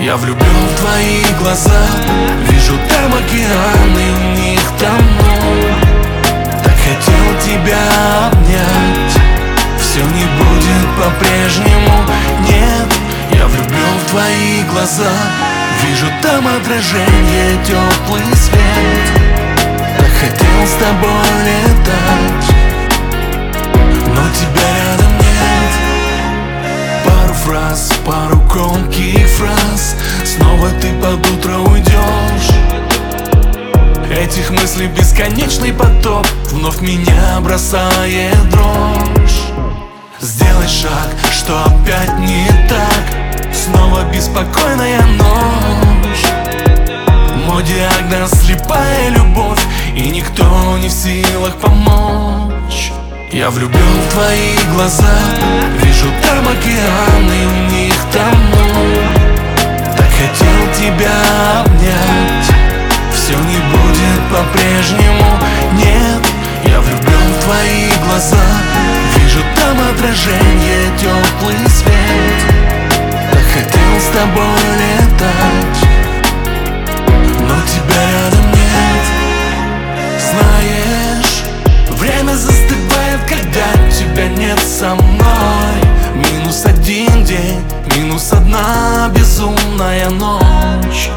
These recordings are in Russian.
Я влюблен в твои глаза, вижу там океан, и в них тону. Так хотел тебя обнять, все не будет по-прежнему. Нет, я влюблен в твои глаза, вижу там отражение, теплый свет. Так хотел с тобой летать, но тебя рядом нет. Пару фраз, пару колких фраз, снова ты под утро уйдешь. Этих мыслей бесконечный поток вновь меня бросает дрожь. Сделай шаг, что опять не так, снова беспокойная ночь. Мой диагноз — слепая любовь, и никто не в силах помочь. Я влюблен в твои глаза, вижу там океан, и в них тону. Так хотел тебя обнять, все не будет по-прежнему. Нет, я влюблен в твои глаза, вижу там отражение, теплый свет. Так хотел с тобой летать, но тебя рядом нет. Знаешь, время застывает, когда тебя нет со мной. Минус один день, минус одна безумная ночь.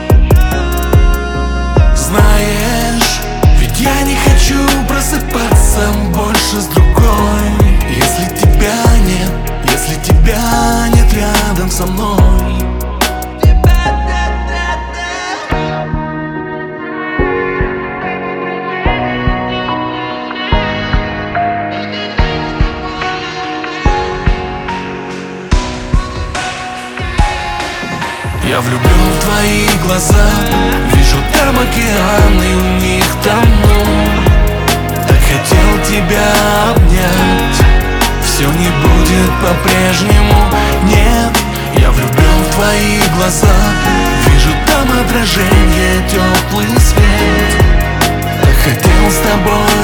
Знаешь, ведь я не хочу просыпаться больше с другой. Если тебя нет, если тебя нет рядом со мной. Я влюблен в твои глаза, вижу там океан, и в них тону. Так хотел тебя обнять, все не будет по-прежнему. Нет, я влюблен в твои глаза, вижу там отражение, теплый свет. Так хотел с тобой